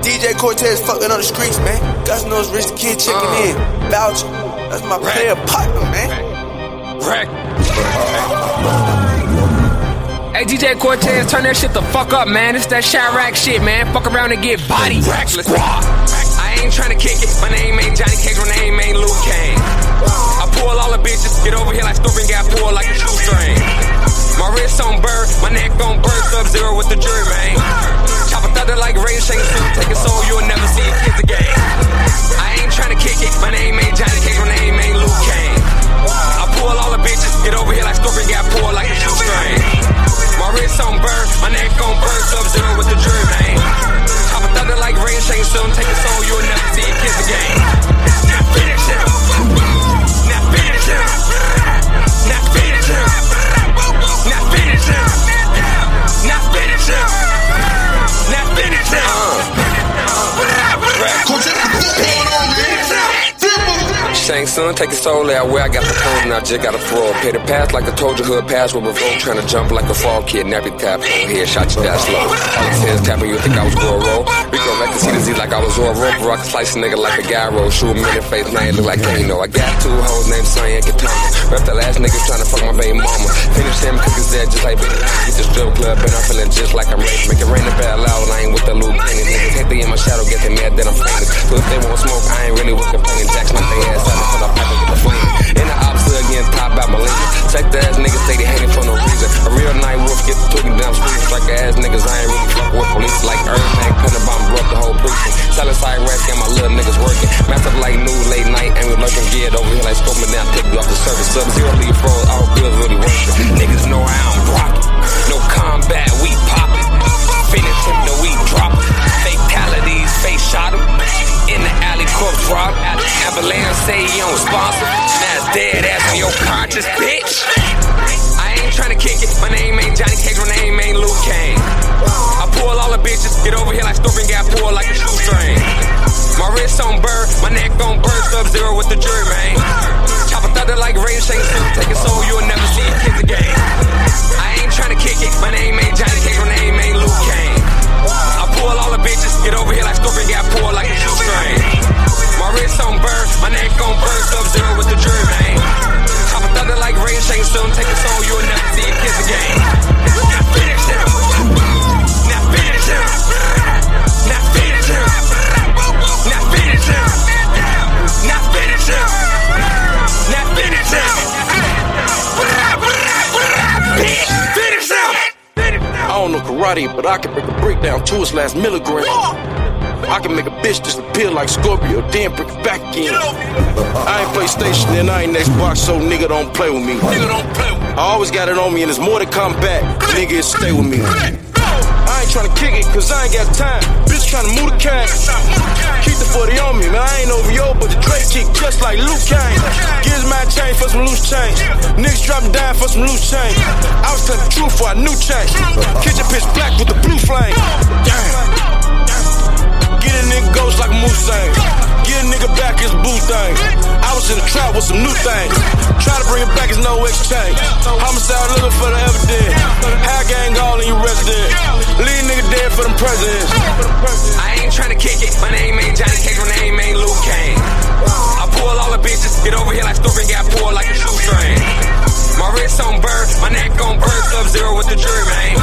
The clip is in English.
DJ Cortez fucking on the streets, man. Gus knows Rich the Kid checking in. Belgium. That's my player partner, man. Hey, DJ Cortez, turn that shit the fuck up, man. It's that Chirac shit, man. Fuck around and get body. I ain't tryna kick it. My name ain't Johnny Cage, my name ain't Luke Kane. I pull all the bitches, get over here like Scorpion got pulled like a shoestring. My wrist on bird, my neck on bird, Sub-Zero with the jury, man. Chop a thunder like Ray Shane, take a soul, you'll never see a kids again. I ain't tryna kick it, my name ain't Johnny Cage, my name ain't Luke Kane. I pull all the bitches, get over here like Scorpion got pulled like a shoestring. My wrist on bird, my neck on bird, Sub-Zero with the jury, man. Chop a thunder like Ray Shane, take a soul, you'll never see a kids again. Now finish him. Now finish him. Now finish him. Now finish him. Now finish him. Now finish him. Shang Tsung, take his soul out where I got the phone and I just got a throw. Pay the pass like I told you, hood pass with revolt. Trying to jump like a fall kid, nappy tap, head shot you that slow. All his heads tapping, you think I was Goro. Rico like to see the Z like I was Zoro. Rock slice a nigga like a gyro. Shoot him in the face, now it look like Kano. I got two hoes named Sonny and Katana. Rep the last niggas trying to fuck my baby mama. Finish him, cook his dad just like Big Get the strip club and I'm feeling just like I'm ready. Make it rain the bad loud, I ain't with the Luke Cannon. Niggas hate they in my shadow, get them mad, then I'm fainting. So if they want smoke, I ain't really with the pain. Jackson like they ass out until I pipe and get the flame. In the ops again, top out my lane. Check the ass niggas say they hating for no reason. A real night wolf get the talking down street. Strike ass niggas, I ain't really fuck with police. Like Earthbank, pin the bomb, broke the whole precinct. Selling side rats, got my little niggas working. Mass up like new late night, and we lurking geared over here like scoping down, pick you off the surface. Sub-Zero leave froze, all bills really working. Niggas know how I'm rocking. No combat, we poppin'. Finish him, then we drop it. Fatalities, face shot him. In the alley, corpse rob. Avalanche say he don't sponsor. Now it's dead ass on your conscience, bitch. I ain't tryna kick it. My name ain't Johnny Cage, my name ain't Luke Kane. I pull all the bitches, get over here like Scorpion got pulled like a shoestring. My wrist on bird, my neck on bird, Sub-Zero with the jury, man. Chop a thunder like Ray Shane, take a soul, you'll never see a kids again. I ain't tryna kick it. My name ain't Johnny Cage, my name ain't Luke Kane. I pull all the bitches, get over here like Scorpion got pulled like a shoestring. My wrist on bird, my neck on bird, Sub-Zero with the jury, man. Chop a thunder like Ray Shane, take a soul, you'll never see a kids again. Now finish him. Now finish him. Now finish him. Now finish him. Now finish him. Now finish him. Finish him. I don't know karate, but I can break a brick down to its last milligram. I can make a bitch disappear like Scorpio, then bring it back again. I ain't PlayStation and I ain't Xbox, so nigga don't play with me. I always got it on me and it's more than combat. Nigga, it stay with me. I ain't tryna kick it, cause I ain't got time. Bitch tryna move the cash. Keep the 40 on me, man, I ain't over yo, but the Drake kick just like Luke Kane. Gives my change for some loose change. Niggas dropping down for some loose change. I was telling the truth for a new change. Kitchen pitch black with the blue flame. Damn. Get a nigga ghost like a moose thing. Get a nigga back his boo thing. I was in the trap with some new things. Try to bring it back, it's no exchange. Homicide looking for the evidence. High gang all in your resident. Leave nigga dead for them presidents. I ain't tryna kick it. My name ain't Johnny Cage, my name ain't Luke Kane. I pull all the bitches, get over here like Scorpion got pulled like a shoestring. My wrist on bird, my neck on bird, Sub-Zero with the jury, man.